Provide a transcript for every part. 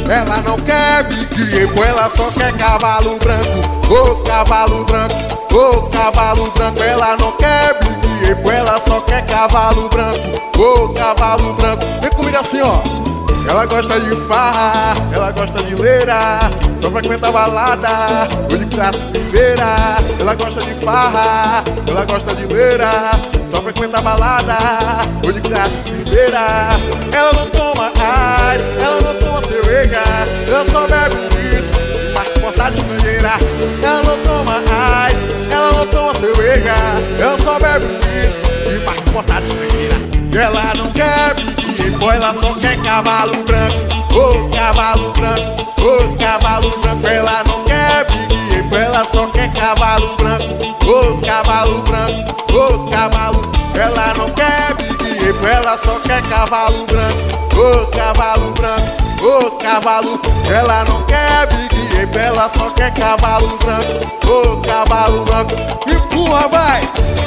Ela não quer Big Apple, ela só quer cavalo branco. Ô cavalo branco, ô cavalo branco. Ela não quer Big Apple, ela só quer cavalo branco. Ô cavalo branco. Vem comigo assim, ó. Ela gosta de farra, ela gosta de leira, só frequenta balada, hoje classe primeira. Ela gosta de farra, ela gosta de leira, só frequenta balada, hoje classe primeira. Ela não toma ice, ela não toma cerveja, ela só bebe uísque, marca portada de estrangeira. Ela não toma ice, ela não toma cerveja, ela só bebe uísque e marca portada de estrangeira. Ela não quer Big Apple, ela só quer cavalo branco. Ô cavalo branco, ô cavalo branco. Ela não quer Big Apple, ela só quer cavalo branco. Ô cavalo branco, ô cavalo. Ela não quer Big Apple, ela só quer cavalo branco. Ô cavalo branco, ô cavalo. Ela não quer Big Apple, ela só quer cavalo branco. Ô cavalo branco. Empurra, vai!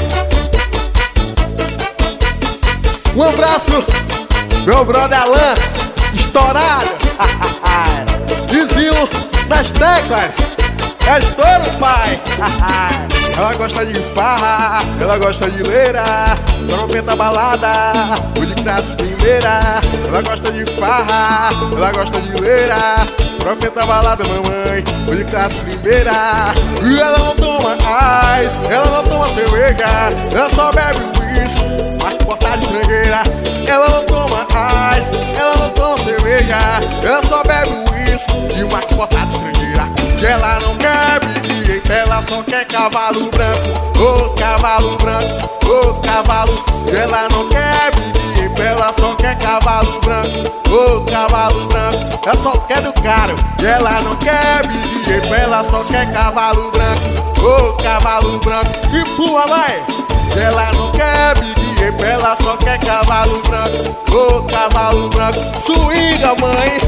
Um abraço, meu brother Alan, estourado. Vizinho das teclas, é estouro, pai. Ela gosta de farra, ela gosta de leira, só não tenta balada, o de classe primeira. Ela gosta de farra, ela gosta de leira, só não tenta balada, mamãe, o de classe primeira. E ela não toma ice, ela não toma cerveja, ela só bebe uísque, marca portada de estrangeira. Ela não toma ice, ela não toma cerveja, ela só bebe uísque e marca portada de estrangeira. Que ela não quer Big Apple, ela só quer cavalo branco. Ô cavalo branco, ô cavalo. Que ela não quer Big Apple, ela só quer cavalo branco. Ô cavalo branco, ela só quer do caro. Que ela não quer Big Apple, ela só quer cavalo branco. Ô cavalo branco, empurra, vai! Ela não quer Big Apple, ela só quer cavalo branco. Ô cavalo branco, swinga, mãe.